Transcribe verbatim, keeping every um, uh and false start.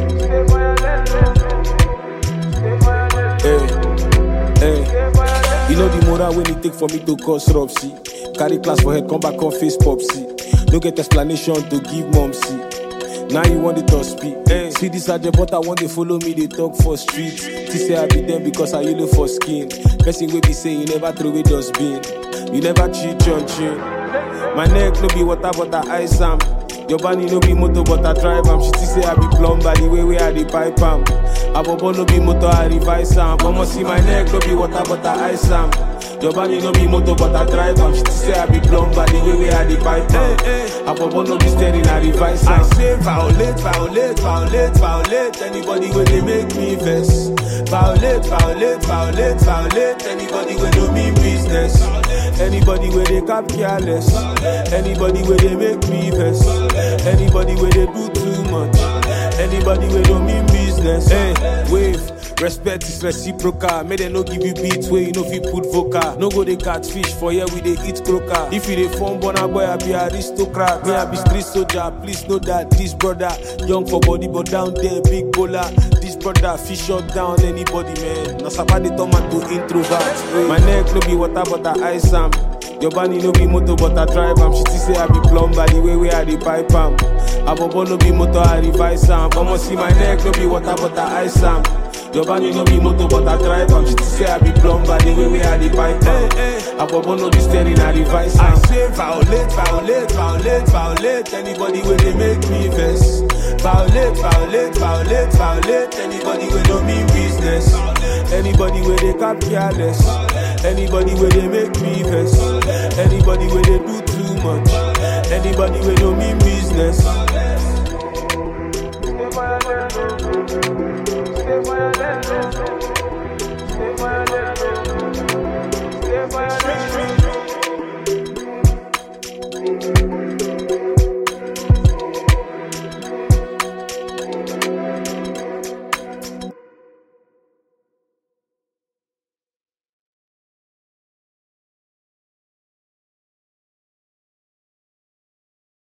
Hey, hey. You know the moral when it take for me to cause rub, see. Carry class for head, come back on face pop, see. No get explanation to give mom, see. Now you want it to speak. Hey. See this agent, but I want to follow me, they talk for streets. They say I be them because I yellow for skin. Person will be saying you never throw away dustbin. You never cheat on chin. My neck no be water, but I ice am. Your body no be motor, but I drive am. She still say I be plumber, the way we are the pipe am. Abobo no be motor, I revise am. Mama see my neck no be water, but I ice am. Your body no be motor, but I drive am. She still say I be plumber, the way we are the pipe am. Abobo no be steering, I revise am. I say violate, violate, violate, violate. Anybody when they make me vex. Violate, violate, violate, violate. Anybody when do me business. Anybody where they cap careless. Anybody where they make me vex. Anybody where they do too much. Anybody where don't mean business. Hey, wave. Respect is reciprocal. May they no give you beats where you know if you put vocal. No go they catfish for here we they eat croaker. If you they form bona boy I be aristocrat. Me I be street soldier. Please know that this brother young for body but down there big bowler. This brother fish shut down anybody man. Na sabadi tomato introvert. My neck no be water but I ice am. Your body no be motor but I drive am. She still say I be plumber the way we are the pipe am. Abobo no be motor I revise am. Mama see my neck no be water but I ice am. Your body no be motor but I drive am. She still say I be plumber the way we are the pipe am. Abobo no be steering I revise am. I say violate, violate, violate, violate. Anybody where they make me vex. Violate, violate, violate, violate. Anybody where don't mean business. Anybody where they cap careless. Anybody where they make me vex. Anybody where they do too much. Anybody where don't mean business.